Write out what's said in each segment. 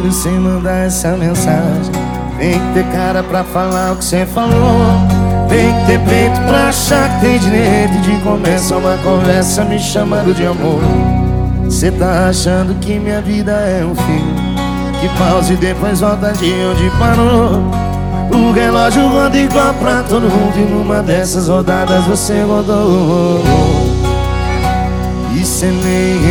medo sem mandar essa mensagem. Tem que ter cara pra falar o que cê falou. Tem que ter peito pra achar que tem direito de começar uma conversa me chamando de amor. Cê tá achando que minha vida é um filme que pausa e depois volta de onde parou. O relógio roda igual pra todo mundo e numa dessas rodadas você rodou. E cê nem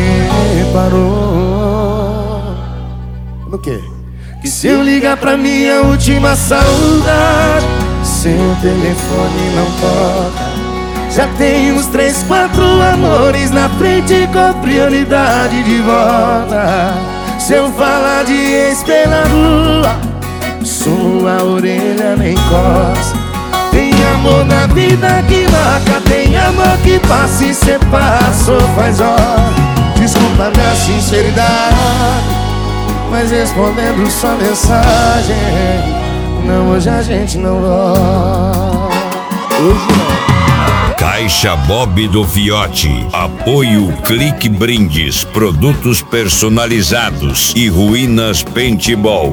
reparou. No quê? Que se eu ligar pra minha última saudade, seu telefone não toca. Já tem uns 3, 4 amores na frente com prioridade de volta. Se eu falar de ex pela rua, sua orelha nem coça. Tem amor na vida que marca, tem amor que passa e cê passou faz hora. Desculpa minha sinceridade, mas respondendo sua mensagem, não, hoje a gente não volta. Hoje não. Caixa Bob do Fiote. Apoio Clique Brindes, produtos personalizados e Ruínas Paintball.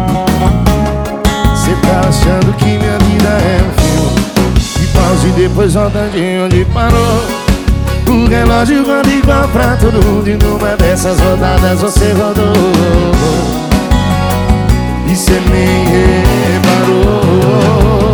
Cê tá achando que minha vida é um filme que pausa e depois volta de onde parou. O relógio roda igual pra todo mundo e numa dessas rodadas você rodou. E cê nem reparou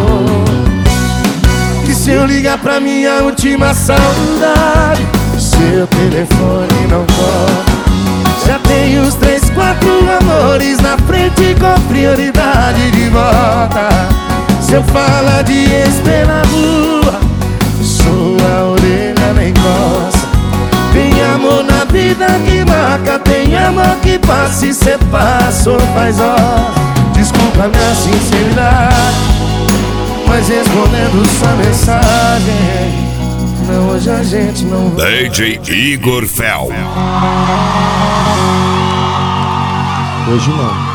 que se eu ligar pra minha última saudade, seu telefone não toca. Já tem uns 3, 4 amores na frente com prioridade de volta. Se eu falar de ex pela rua, sua orelha nem coça. Tem amor na vida que marca, tem amor que passa e cê passou faz hora. Desculpa minha sinceridade, mas respondendo sua mensagem, não, hoje a gente não vai. DJ Igor Fel. Hoje não.